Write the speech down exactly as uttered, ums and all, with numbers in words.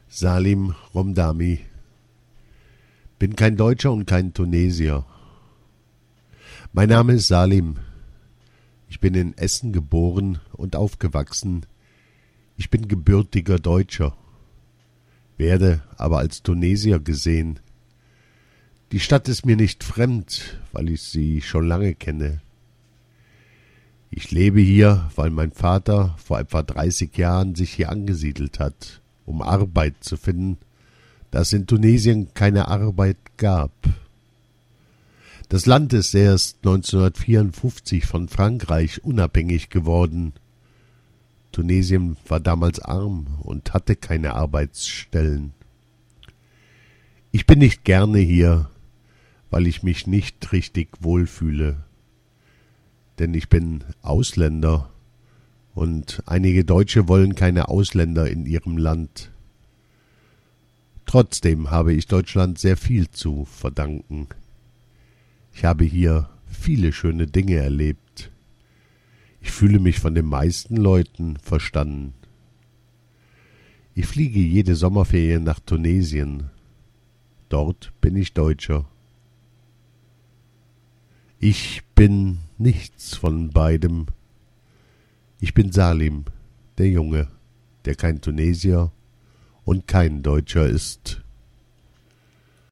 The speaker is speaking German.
Salim Romdami. Bin kein Deutscher und kein Tunesier. Mein Name ist Salim. Ich bin in Essen geboren und aufgewachsen. Ich bin gebürtiger Deutscher, werde aber als Tunesier gesehen. Die Stadt ist mir nicht fremd, weil ich sie schon lange kenne. Ich lebe hier, weil mein Vater vor etwa dreißig Jahren sich hier angesiedelt hat, um Arbeit zu finden, da es in Tunesien keine Arbeit gab. Das Land ist erst neunzehnhundertvierundfünfzig von Frankreich unabhängig geworden. Tunesien war damals arm und hatte keine Arbeitsstellen. Ich bin nicht gerne hier, weil ich mich nicht richtig wohlfühle. Denn ich bin Ausländer und einige Deutsche wollen keine Ausländer in ihrem Land. Trotzdem habe ich Deutschland sehr viel zu verdanken. Ich habe hier viele schöne Dinge erlebt. Ich fühle mich von den meisten Leuten verstanden. Ich fliege jede Sommerferien nach Tunesien. Dort bin ich Deutscher. Ich bin nichts von beidem. Ich bin Salim, der Junge, der kein Tunesier und kein Deutscher ist.